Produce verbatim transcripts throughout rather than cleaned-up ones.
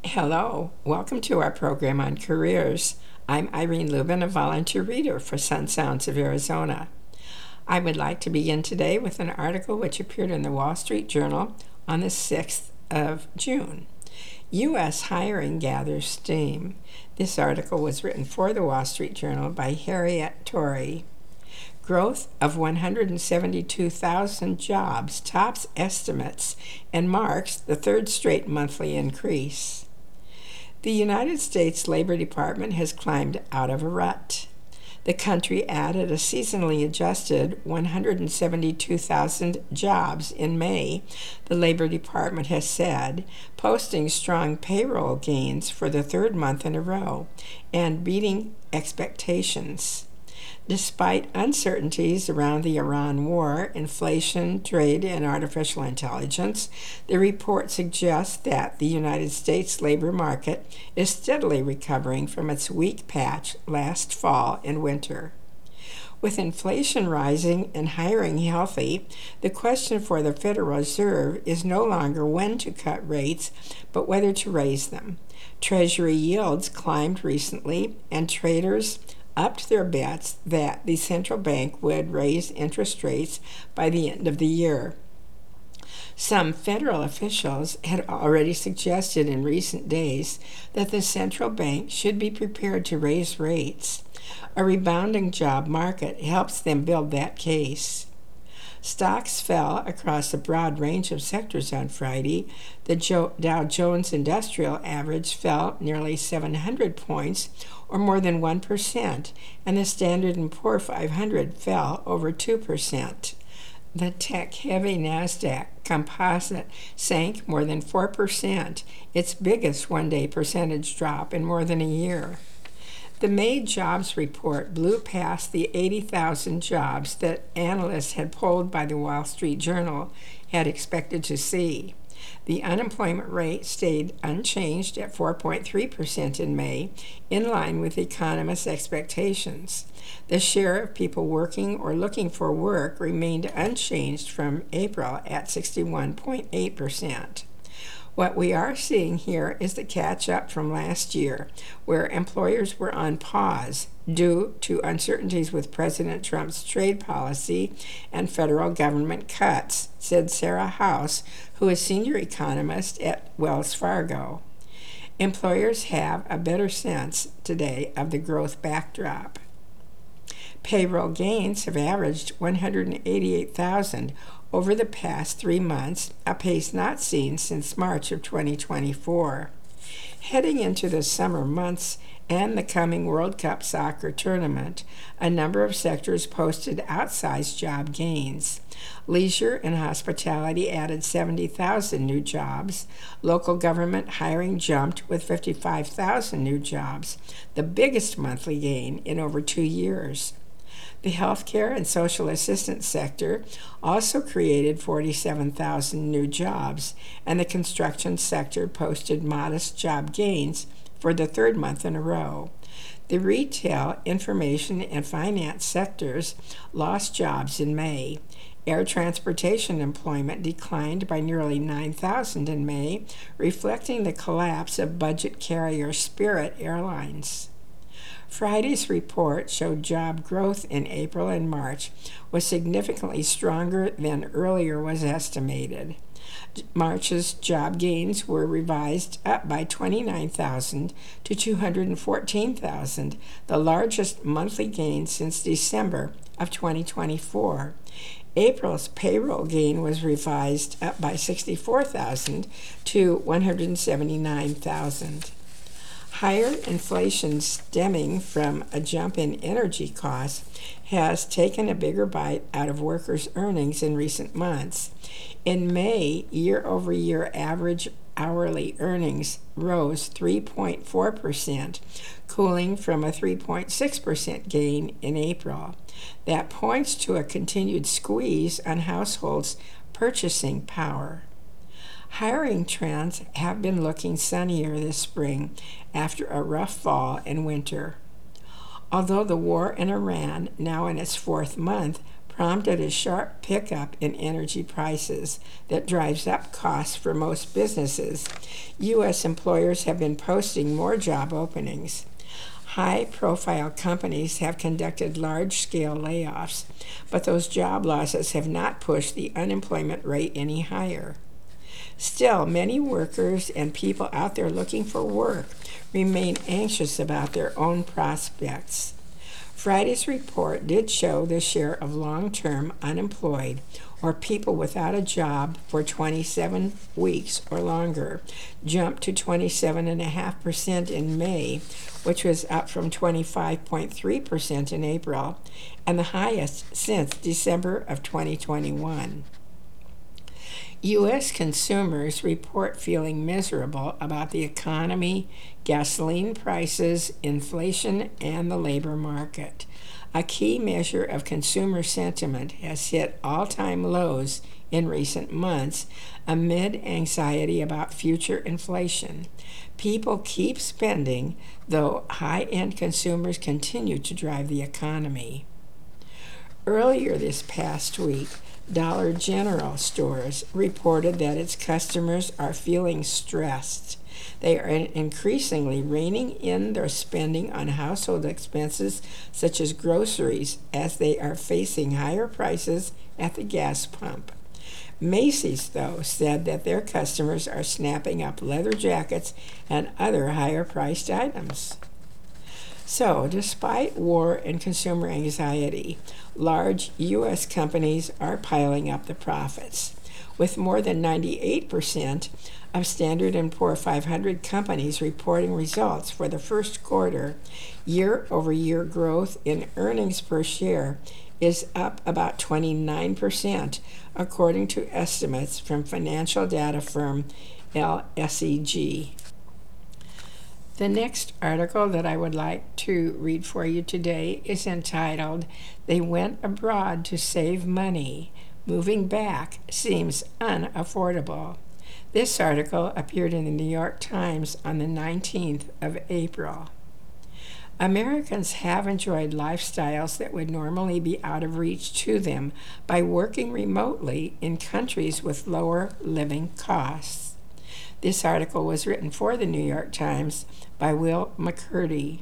Hello, welcome to our program on careers. I'm Irene Lubin, a volunteer reader for Sun Sounds of Arizona. I would like to begin today with an article which appeared in the Wall Street Journal on the sixth of June. U S hiring gathers steam. This article was written for the Wall Street Journal by Harriet Torrey. Growth of one hundred seventy-two thousand jobs tops estimates and marks the third straight monthly increase. The United States Labor Department has climbed out of a rut. The country added a seasonally adjusted one hundred seventy-two thousand jobs in May, the Labor Department has said, posting strong payroll gains for the third month in a row and beating expectations. Despite uncertainties around the Iran war, inflation, trade, and artificial intelligence, the report suggests that the United States labor market is steadily recovering from its weak patch last fall and winter. With inflation rising and hiring healthy, the question for the Federal Reserve is no longer when to cut rates, but whether to raise them. Treasury yields climbed recently, and traders upped their bets that the central bank would raise interest rates by the end of the year. Some federal officials had already suggested in recent days that the central bank should be prepared to raise rates. A rebounding job market helps them build that case. Stocks fell across a broad range of sectors on Friday. The Dow Jones Industrial Average fell nearly seven hundred points, or more than one percent, and the Standard and Poor's five hundred fell over two percent. The tech-heavy NASDAQ Composite sank more than four percent, its biggest one-day percentage drop in more than a year. The May jobs report blew past the eighty thousand jobs that analysts had polled by the Wall Street Journal had expected to see. The unemployment rate stayed unchanged at four point three percent in May, in line with economists' expectations. The share of people working or looking for work remained unchanged from April at sixty-one point eight percent. What we are seeing here is the catch-up from last year, where employers were on pause due to uncertainties with President Trump's trade policy and federal government cuts, said Sarah House, who is senior economist at Wells Fargo. Employers have a better sense today of the growth backdrop. Payroll gains have averaged one hundred eighty-eight thousand over the past three months, a pace not seen since March of twenty twenty-four. Heading into the summer months and the coming World Cup soccer tournament, a number of sectors posted outsized job gains. Leisure and hospitality added seventy thousand new jobs. Local government hiring jumped with fifty-five thousand new jobs, the biggest monthly gain in over two years. The healthcare and social assistance sector also created forty-seven thousand new jobs, and the construction sector posted modest job gains for the third month in a row. The retail, information, and finance sectors lost jobs in May. Air transportation employment declined by nearly nine thousand in May, reflecting the collapse of budget carrier Spirit Airlines. Friday's report showed job growth in April and March was significantly stronger than earlier was estimated. March's job gains were revised up by twenty-nine thousand to two hundred fourteen thousand, the largest monthly gain since December of twenty twenty-four. April's payroll gain was revised up by sixty-four thousand to one hundred seventy-nine thousand. Higher inflation stemming from a jump in energy costs has taken a bigger bite out of workers' earnings in recent months. In May, year-over-year average hourly earnings rose three point four percent, cooling from a three point six percent gain in April. That points to a continued squeeze on households' purchasing power. Hiring trends have been looking sunnier this spring after a rough fall and winter. Although the war in Iran, now in its fourth month, prompted a sharp pickup in energy prices that drives up costs for most businesses. U S employers have been posting more job openings. High-profile companies have conducted large-scale layoffs, but those job losses have not pushed the unemployment rate any higher. Still, many workers and people out there looking for work remain anxious about their own prospects. Friday's report did show the share of long-term unemployed, or people without a job for twenty-seven weeks or longer, jumped to twenty-seven point five percent in May, which was up from twenty-five point three percent in April, and the highest since December of twenty twenty-one. U S consumers report feeling miserable about the economy, gasoline prices, inflation, and the labor market. A key measure of consumer sentiment has hit all-time lows in recent months amid anxiety about future inflation. People keep spending, though high-end consumers continue to drive the economy. Earlier this past week, Dollar General stores reported that its customers are feeling stressed. They are increasingly reining in their spending on household expenses such as groceries as they are facing higher prices at the gas pump. Macy's, though, said that their customers are snapping up leather jackets and other higher-priced items. So, despite war and consumer anxiety, large U S companies are piling up the profits. With more than ninety-eight percent of Standard and Poor's five hundred companies reporting results for the first quarter, year-over-year growth in earnings per share is up about twenty-nine percent, according to estimates from financial data firm L S E G. The next article that I would like to read for you today is entitled, "They Went Abroad to Save Money. Moving Back Seems Unaffordable." This article appeared in the New York Times on the nineteenth of April. Americans have enjoyed lifestyles that would normally be out of reach to them by working remotely in countries with lower living costs. This article was written for the New York Times by Will McCurdy.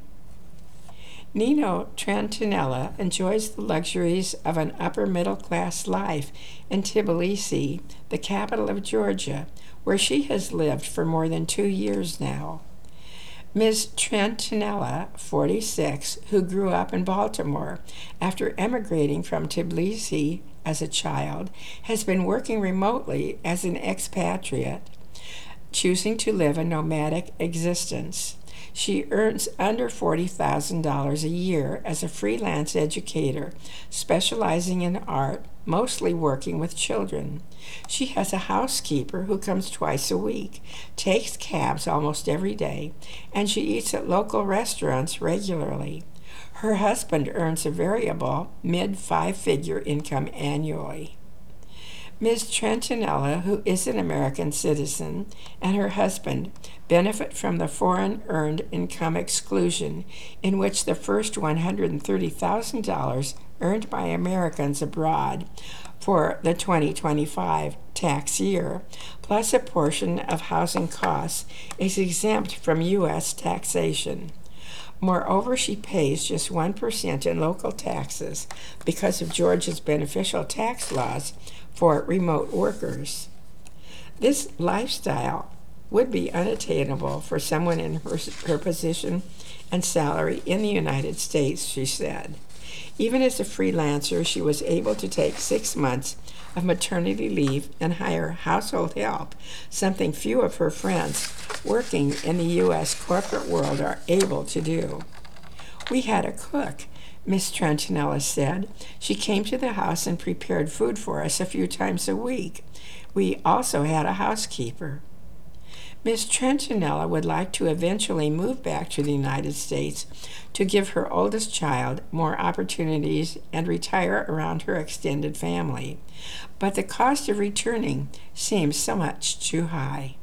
Nino Trantanella enjoys the luxuries of an upper-middle-class life in Tbilisi, the capital of Georgia, where she has lived for more than two years now. Miz Trantanella, forty-six, who grew up in Baltimore after emigrating from Tbilisi as a child, has been working remotely as an expatriate, choosing to live a nomadic existence. She earns under forty thousand dollars a year as a freelance educator, specializing in art, mostly working with children. She has a housekeeper who comes twice a week, takes cabs almost every day, and she eats at local restaurants regularly. Her husband earns a variable mid-five-figure income annually. Miz Trantanella, who is an American citizen, and her husband benefit from the Foreign Earned Income Exclusion, in which the first one hundred thirty thousand dollars earned by Americans abroad for the twenty twenty-five tax year, plus a portion of housing costs, is exempt from U S taxation. Moreover, she pays just one percent in local taxes because of Georgia's beneficial tax laws for remote workers. This lifestyle would be unattainable for someone in her, her position and salary in the United States, she said. Even as a freelancer, she was able to take six months of maternity leave and hire household help, something few of her friends working in the U S corporate world are able to do. "We had a cook," Miss Trantanella said. "She came to the house and prepared food for us a few times a week. We also had a housekeeper." Miss Trantanella would like to eventually move back to the United States to give her oldest child more opportunities and retire around her extended family, but the cost of returning seems so much too high.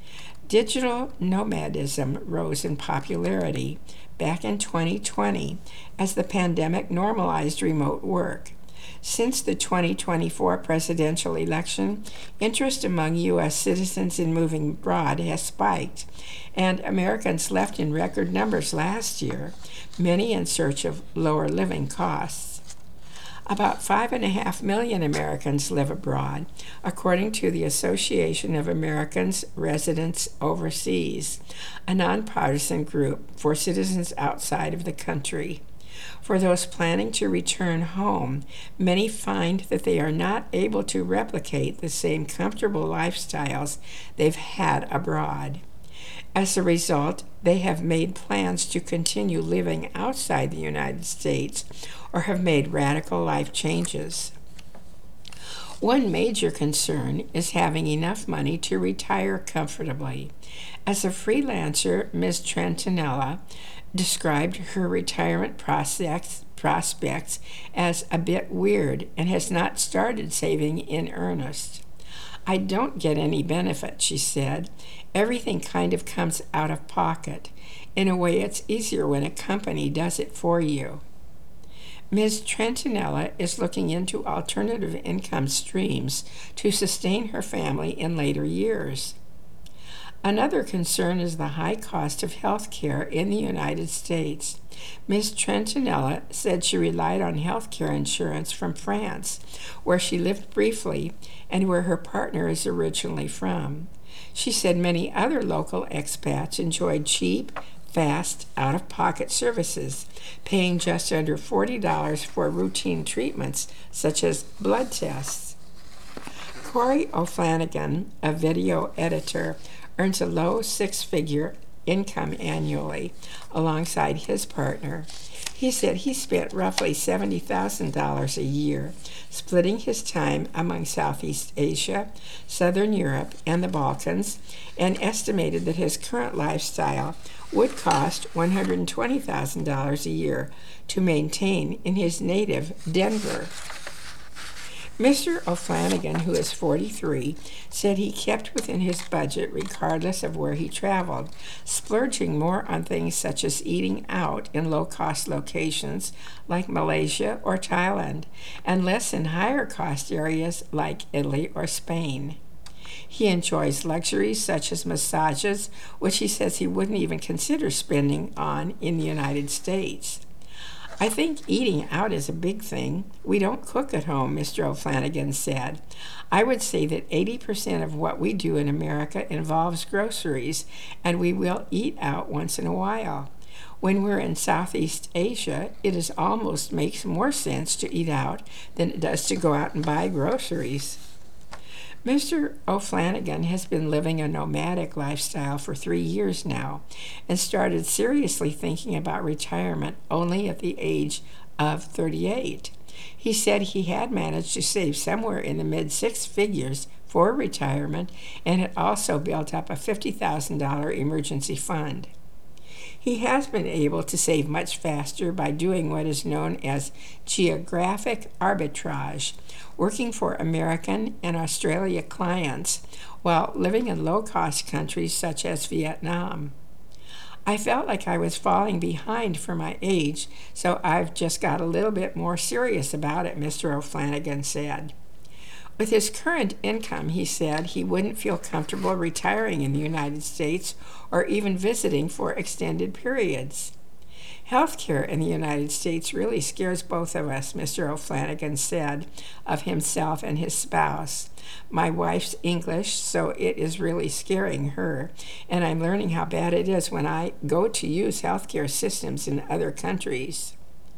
Digital nomadism rose in popularity back in twenty twenty as the pandemic normalized remote work. Since the twenty twenty-four presidential election, interest among U S citizens in moving abroad has spiked, and Americans left in record numbers last year, many in search of lower living costs. About five and a half million Americans live abroad, according to the Association of Americans Residents Overseas, a nonpartisan group for citizens outside of the country. For those planning to return home, many find that they are not able to replicate the same comfortable lifestyles they've had abroad. As a result, they have made plans to continue living outside the United States or have made radical life changes. One major concern is having enough money to retire comfortably. As a freelancer, Miz Trentinella described her retirement prospects, prospects as a bit weird and has not started saving in earnest. I don't get any benefit, she said. Everything kind of comes out of pocket. In a way, it's easier when a company does it for you. Miz Trentinella is looking into alternative income streams to sustain her family in later years. Another concern is the high cost of health care in the United States. Miz Trentinella said she relied on health care insurance from France, where she lived briefly and where her partner is originally from. She said many other local expats enjoyed cheap, fast, out-of-pocket services, paying just under forty dollars for routine treatments such as blood tests. Corey O'Flanagan, a video editor, earns a low six-figure income annually alongside his partner. He said he spent roughly seventy thousand dollars a year, splitting his time among Southeast Asia, Southern Europe, and the Balkans, and estimated that his current lifestyle would cost one hundred twenty thousand dollars a year to maintain in his native Denver. Mister O'Flanagan, who is forty-three, said he kept within his budget regardless of where he traveled, splurging more on things such as eating out in low-cost locations like Malaysia or Thailand, and less in higher-cost areas like Italy or Spain. He enjoys luxuries such as massages, which he says he wouldn't even consider spending on in the United States. I think eating out is a big thing. We don't cook at home, Mister O'Flanagan said. I would say that eighty percent of what we do in America involves groceries, and we will eat out once in a while. When we're in Southeast Asia, it is almost makes more sense to eat out than it does to go out and buy groceries. Mister O'Flanagan has been living a nomadic lifestyle for three years now and started seriously thinking about retirement only at the age of thirty-eight. He said he had managed to save somewhere in the mid-six figures for retirement and had also built up a fifty thousand dollars emergency fund. He has been able to save much faster by doing what is known as geographic arbitrage, working for American and Australia clients while living in low-cost countries such as Vietnam. I felt like I was falling behind for my age, so I've just got a little bit more serious about it, Mister O'Flanagan said. With his current income, he said he wouldn't feel comfortable retiring in the United States or even visiting for extended periods. Healthcare in the United States really scares both of us, Mister O'Flanagan said of himself and his spouse. My wife's English, so it is really scaring her, and I'm learning how bad it is when I go to use healthcare systems in other countries.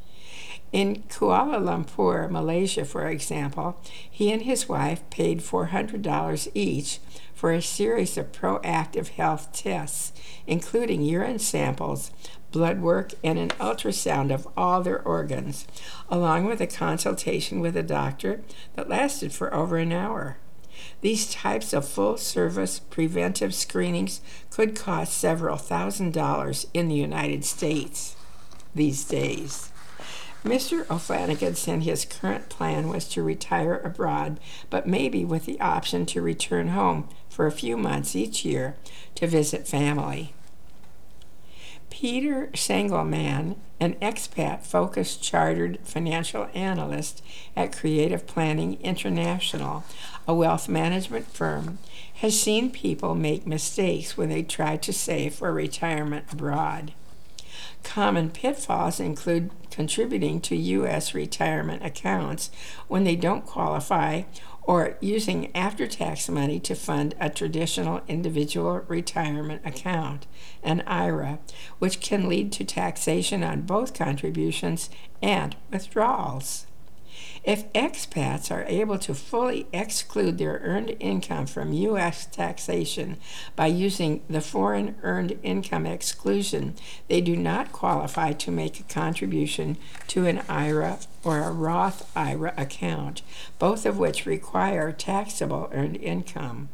In Kuala Lumpur, Malaysia, for example, he and his wife paid four hundred dollars each for a series of proactive health tests, including urine samples, blood work, and an ultrasound of all their organs, along with a consultation with a doctor that lasted for over an hour. These types of full-service preventive screenings could cost several thousand dollars in the United States these days. Mister O'Flanagan said his current plan was to retire abroad, but maybe with the option to return home for a few months each year to visit family. Peter Sengelman, an expat-focused chartered financial analyst at Creative Planning International, a wealth management firm, has seen people make mistakes when they try to save for retirement abroad. Common pitfalls include contributing to U S retirement accounts when they don't qualify, or using after-tax money to fund a traditional individual retirement account, an I R A, which can lead to taxation on both contributions and withdrawals. If expats are able to fully exclude their earned income from U S taxation by using the foreign earned income exclusion, they do not qualify to make a contribution to an I R A or a Roth I R A account, both of which require taxable earned income.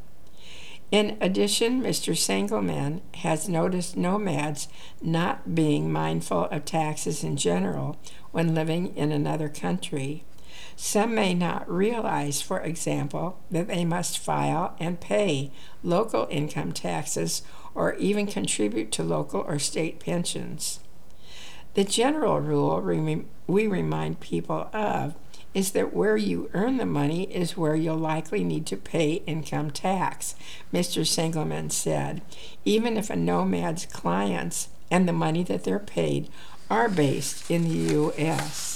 In addition, Mister Sengelman has noticed nomads not being mindful of taxes in general when living in another country. Some may not realize, for example, that they must file and pay local income taxes or even contribute to local or state pensions. The general rule we remind people of is that where you earn the money is where you'll likely need to pay income tax, Mister Sengelman said, even if a nomad's clients and the money that they're paid are based in the U S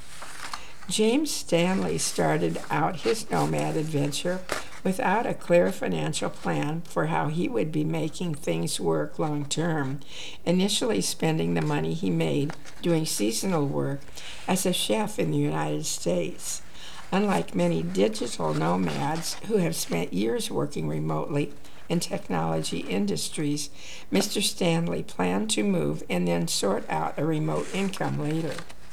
James Stanley started out his nomad adventure without a clear financial plan for how he would be making things work long term, initially spending the money he made doing seasonal work as a chef in the United States. Unlike many digital nomads who have spent years working remotely in technology industries, Mister Stanley planned to move and then sort out a remote income later.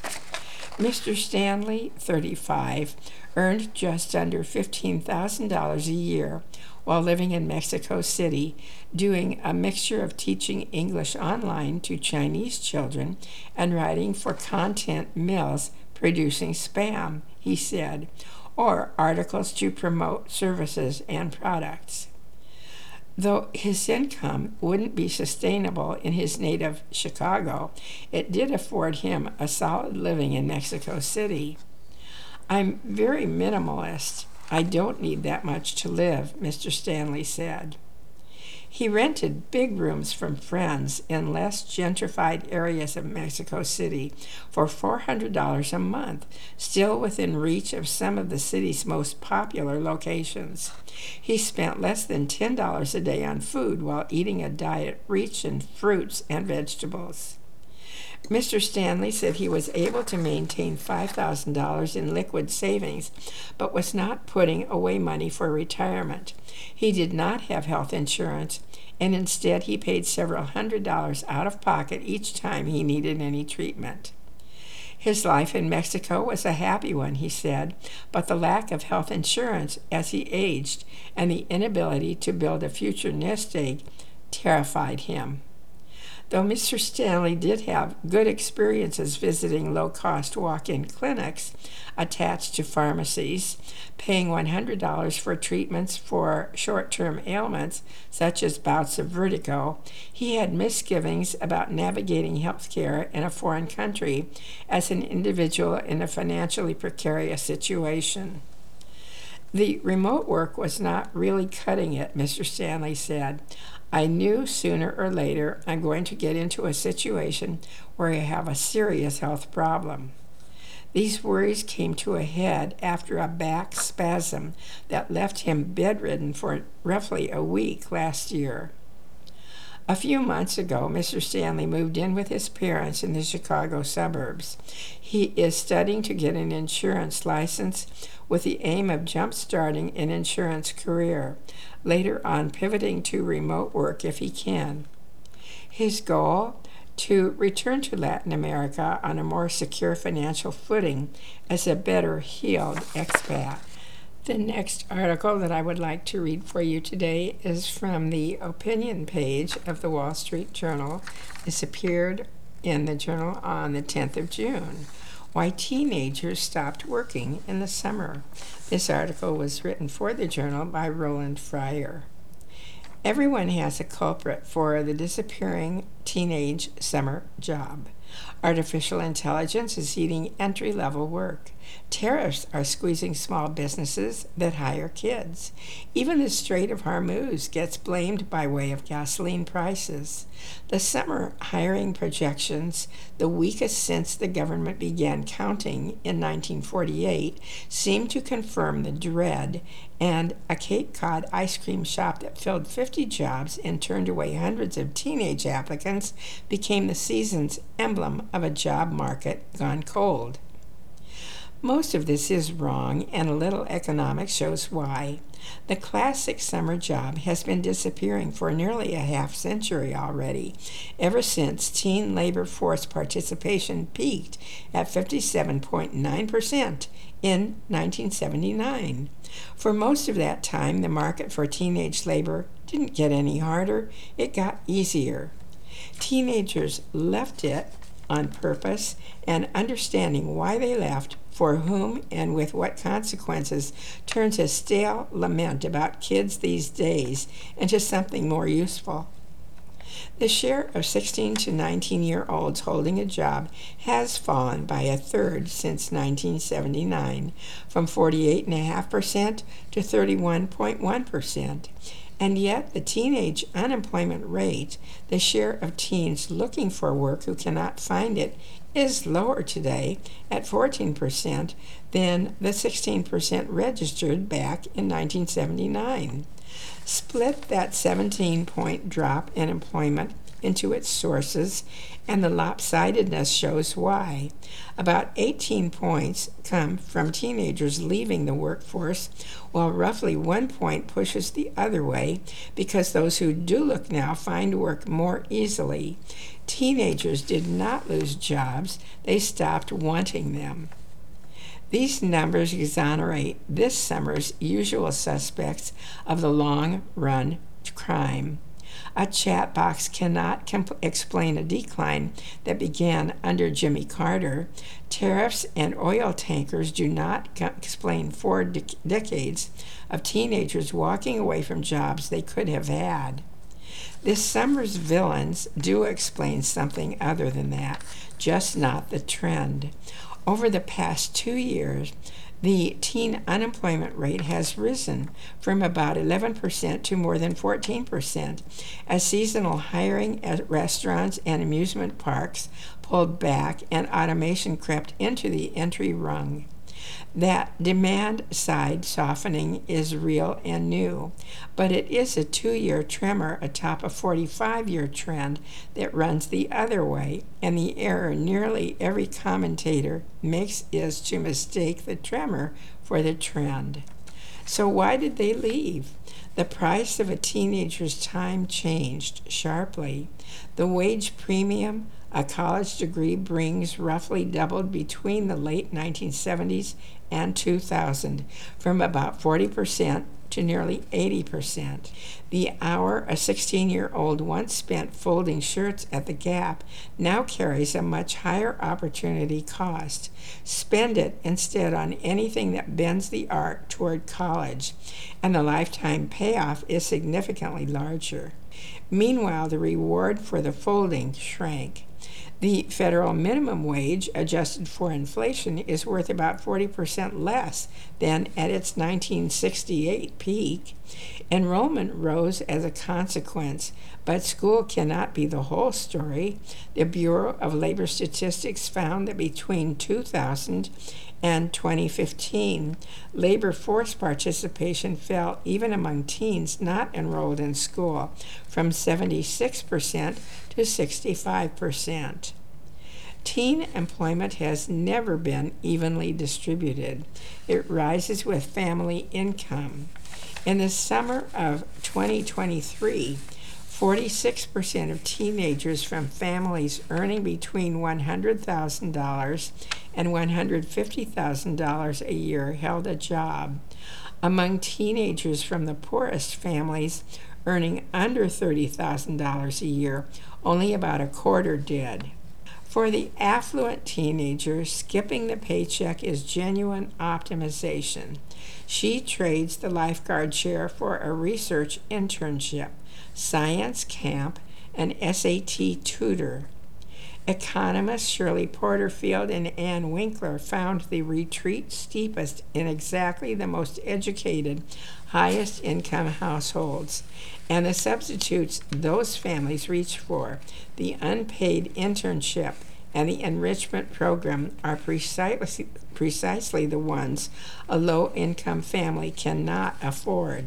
Mister Stanley, thirty-five, earned just under fifteen thousand dollars a year while living in Mexico City, doing a mixture of teaching English online to Chinese children and writing for content mills producing spam, he said, or articles to promote services and products. Though his income wouldn't be sustainable in his native Chicago, it did afford him a solid living in Mexico City. I'm very minimalist. I don't need that much to live, Mister Stanley said. He rented big rooms from friends in less gentrified areas of Mexico City for four hundred dollars a month, still within reach of some of the city's most popular locations. He spent less than ten dollars a day on food while eating a diet rich in fruits and vegetables. Mister Stanley said he was able to maintain five thousand dollars in liquid savings, but was not putting away money for retirement. He did not have health insurance, and instead he paid several hundred dollars out of pocket each time he needed any treatment. His life in Mexico was a happy one, he said, but the lack of health insurance as he aged and the inability to build a future nest egg terrified him. Though Mister Stanley did have good experiences visiting low-cost walk-in clinics attached to pharmacies, paying one hundred dollars for treatments for short-term ailments such as bouts of vertigo, he had misgivings about navigating health care in a foreign country as an individual in a financially precarious situation. The remote work was not really cutting it, Mister Stanley said. I knew sooner or later I'm going to get into a situation where I have a serious health problem. These worries came to a head after a back spasm that left him bedridden for roughly a week last year. A few months ago, Mister Stanley moved in with his parents in the Chicago suburbs. He is studying to get an insurance license with the aim of jump-starting an insurance career, later on pivoting to remote work if he can. His goal? To return to Latin America on a more secure financial footing as a better heeled expat. The next article that I would like to read for you today is from the opinion page of the Wall Street Journal. This appeared in the journal on the tenth of June. Why Teenagers Stopped Working in the Summer. This article was written for the journal by Roland Fryer. Everyone has a culprit for the disappearing teenage summer job. Artificial intelligence is eating entry-level work. Tariffs are squeezing small businesses that hire kids. Even the Strait of Hormuz gets blamed by way of gasoline prices. The summer hiring projections, the weakest since the government began counting in nineteen forty-eight, seem to confirm the dread, and a Cape Cod ice cream shop that filled fifty jobs and turned away hundreds of teenage applicants became the season's emblem of a job market gone cold. Most of this is wrong, and a little economics shows why. The classic summer job has been disappearing for nearly a half century already, ever since teen labor force participation peaked at fifty-seven point nine percent in nineteen seventy-nine. For most of that time, the market for teenage labor didn't get any harder, it got easier. Teenagers left it on purpose, and understanding why they left, for whom, and with what consequences, turns a stale lament about kids these days into something more useful. The share of sixteen to nineteen-year-olds holding a job has fallen by a third since nineteen seventy-nine, from forty-eight point five percent to thirty-one point one percent. And yet the teenage unemployment rate, the share of teens looking for work who cannot find it, is lower today at fourteen percent than the sixteen percent registered back in nineteen seventy-nine. Split that seventeen-point drop in employment into its sources, and the lopsidedness shows why. About eighteen points come from teenagers leaving the workforce, while roughly one point pushes the other way because those who do look now find work more easily. Teenagers did not lose jobs, they stopped wanting them. These numbers exonerate this summer's usual suspects of the long-run crime. A chat box cannot comp- explain a decline that began under Jimmy Carter. Tariffs and oil tankers do not co- explain four de- decades of teenagers walking away from jobs they could have had. This summer's villains do explain something other than that, just not the trend. Over the past two years, the teen unemployment rate has risen from about eleven percent to more than fourteen percent as seasonal hiring at restaurants and amusement parks pulled back and automation crept into the entry rung. That demand side softening is real and new, but it is a two-year tremor atop a forty-five-year trend that runs the other way, and the error nearly every commentator makes is to mistake the tremor for the trend. So why did they leave? The price of a teenager's time changed sharply. The wage premium a college degree brings roughly doubled between the late nineteen seventies and two thousand, from about forty percent to nearly eighty percent. The hour a sixteen-year-old once spent folding shirts at the Gap now carries a much higher opportunity cost. Spend it instead on anything that bends the arc toward college, and the lifetime payoff is significantly larger. Meanwhile, the reward for the folding shrank. The federal minimum wage, adjusted for inflation, is worth about forty percent less than at its nineteen sixty-eight peak. Enrollment rose as a consequence, but school cannot be the whole story. The Bureau of Labor Statistics found that between two thousand and twenty fifteen, labor force participation fell even among teens not enrolled in school, from seventy-six percent to sixty-five percent. Teen employment has never been evenly distributed. It rises with family income. In the summer of twenty twenty-three, forty-six percent of teenagers from families earning between one hundred thousand dollars and one hundred fifty thousand dollars a year held a job. Among teenagers from the poorest families earning under thirty thousand dollars a year, only about a quarter did. For the affluent teenager, skipping the paycheck is genuine optimization. She trades the lifeguard chair for a research internship. science camp, and S A T tutor. Economists Shirley Porterfield and Ann Winkler found the retreat steepest in exactly the most educated, highest income households, and the substitutes those families reach for, the unpaid internship and the enrichment program, are precisely, precisely the ones a low-income family cannot afford.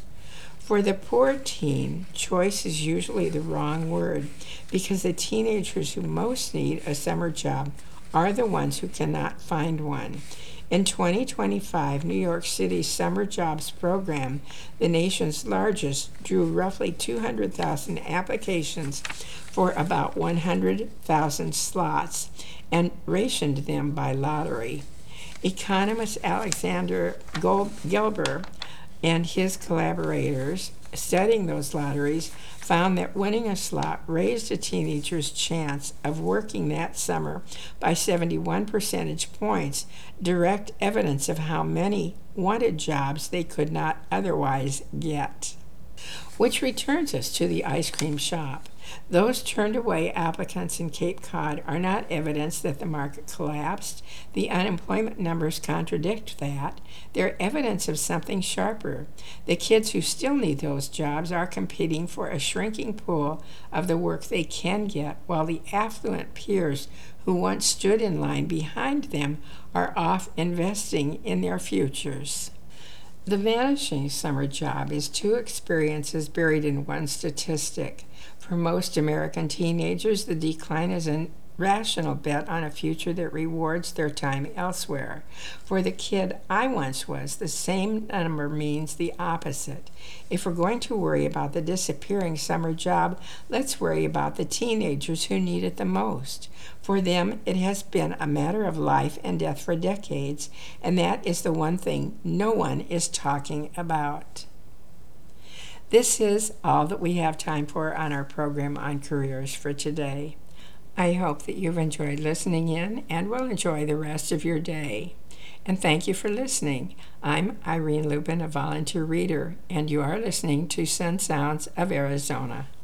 For the poor teen, choice is usually the wrong word because the teenagers who most need a summer job are the ones who cannot find one. In twenty twenty-five, New York City's Summer Jobs Program, the nation's largest, drew roughly two hundred thousand applications for about one hundred thousand slots and rationed them by lottery. Economist Alexander Gilber and his collaborators studying those lotteries found that winning a slot raised a teenager's chance of working that summer by seventy-one percentage points, direct evidence of how many wanted jobs they could not otherwise get. Which returns us to the ice cream shop. Those turned away applicants in Cape Cod are not evidence that the market collapsed. The unemployment numbers contradict that. They're evidence of something sharper. The kids who still need those jobs are competing for a shrinking pool of the work they can get, while the affluent peers who once stood in line behind them are off investing in their futures. The vanishing summer job is two experiences buried in one statistic. For most American teenagers, the decline is a rational bet on a future that rewards their time elsewhere. For the kid I once was, the same number means the opposite. If we're going to worry about the disappearing summer job, let's worry about the teenagers who need it the most. For them, it has been a matter of life and death for decades, and that is the one thing no one is talking about. This is all that we have time for on our program on careers for today. I hope that you've enjoyed listening in and will enjoy the rest of your day. And thank you for listening. I'm Irene Lubin, a volunteer reader, and you are listening to Sun Sounds of Arizona.